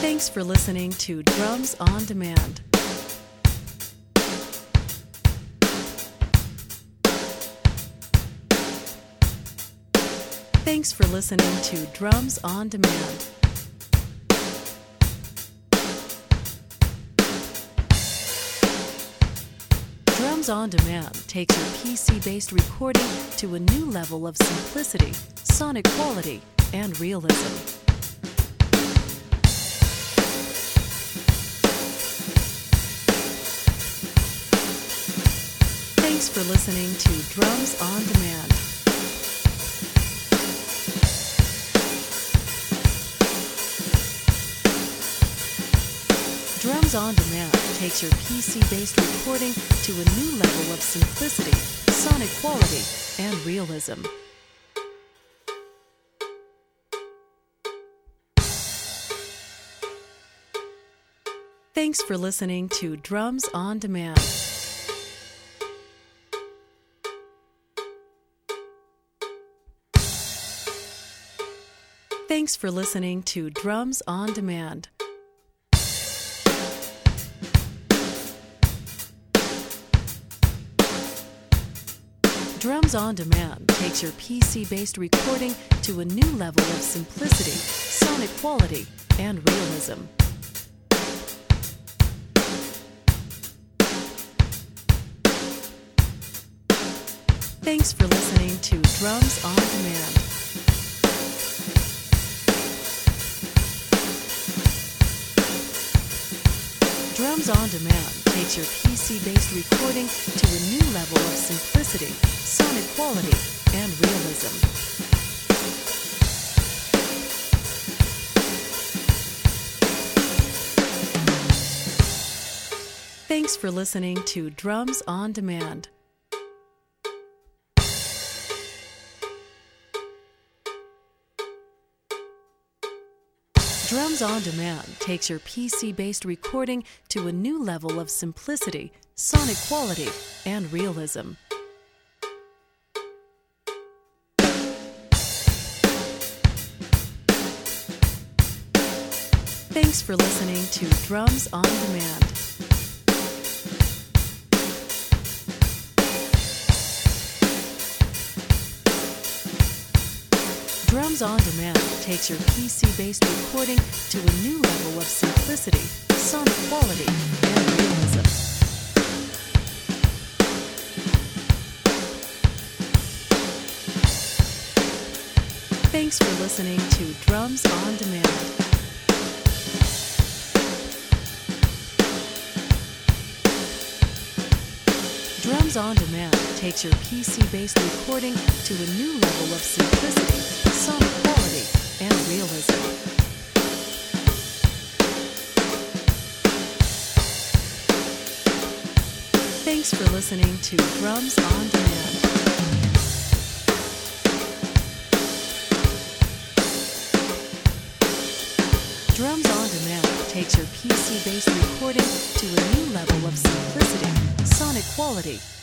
Thanks for listening to Drums on Demand. Thanks for listening to Drums on Demand. Drums on Demand takes your PC-based recording to a new level of simplicity, sonic quality, and realism. Thanks for listening to Drums on Demand. Drums on Demand takes your PC-based recording to a new level of simplicity, sonic quality, and realism. Thanks for listening to Drums on Demand. Thanks for listening to Drums on Demand. Drums on Demand takes your PC-based recording to a new level of simplicity, sonic quality, and realism. Thanks for listening to Drums on Demand. Drums on Demand takes your PC-based recording to a new level of simplicity, sonic quality, and realism. Thanks for listening to Drums on Demand. Drums on Demand takes your PC-based recording to a new level of simplicity, sonic quality, and realism. Thanks for listening to Drums on Demand. Drums on Demand takes your PC-based recording to a new level of simplicity, sonic quality, and realism. Thanks for listening to Drums on Demand. Drums on Demand takes your PC-based recording to a new level of simplicity, sonic quality, and realism. Thanks for listening to Drums on Demand. Drums on Demand takes your PC-based recording to a new level of simplicity, sonic quality,